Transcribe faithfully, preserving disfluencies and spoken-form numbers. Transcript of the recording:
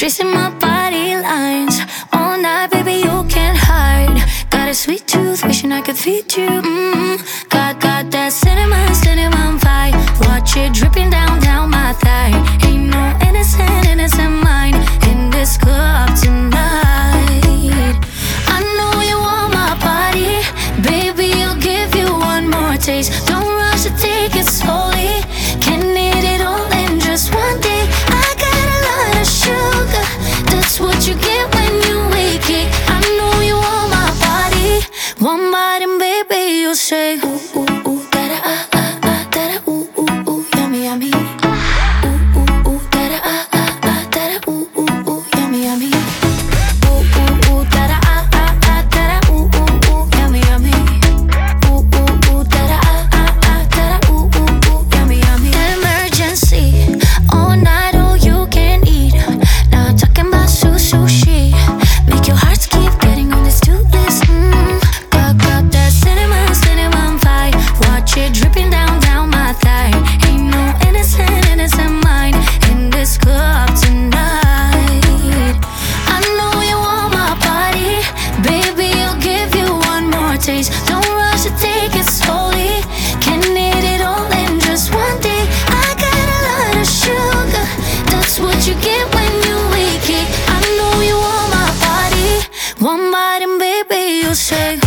tracing my body lines all night, baby, you can't hide. Got a sweet tooth, wishing I could feed you. Mm-hmm. Got, got that cinnamon, cinnamon vibe. Watch it dripping down, down my thigh. Ain't no innocent, innocent mind in this club tonight. I know you want my body, baby, I'll give you one more taste. Don't rush to take it slowly, can't eat it all in just one day. I got a lot of sugar, that's what you get when you wake it. I know you want my body, one bite and baby, you'll say ooh, ooh, ooh, da-da, ah, ah, ah, da-da, ooh, ooh, ooh, yummy, yummy. Ooh, ooh, ooh, da-da, ah, ah, ah, da-da, ooh, ooh, ooh, yummy, yummy. Ooh, ooh, ooh, da-da, ah, ah, ah, da-da, ooh, ooh, ooh, yummy, yummy. Ooh, ooh, ooh, da-da, ah, ah, ah, da-da, ooh, ooh, ooh, yummy, yummy. Emergency, all night, all you can eat. Now I'm talking about sushi. Make your heart keep getting on this to-list. Mm. Got, got that cinnamon, cinnamon vibe. Watch it dripping down, down my thigh. Ain't no innocent, innocent mind in this club tonight. I know you want my body, baby, I'll give you one more taste. Don't rush to take it slowly, can't eat it all in just one day. I got a lot of sugar, that's what you get when you wake it. I know you want my body, one bite and baby, you'll say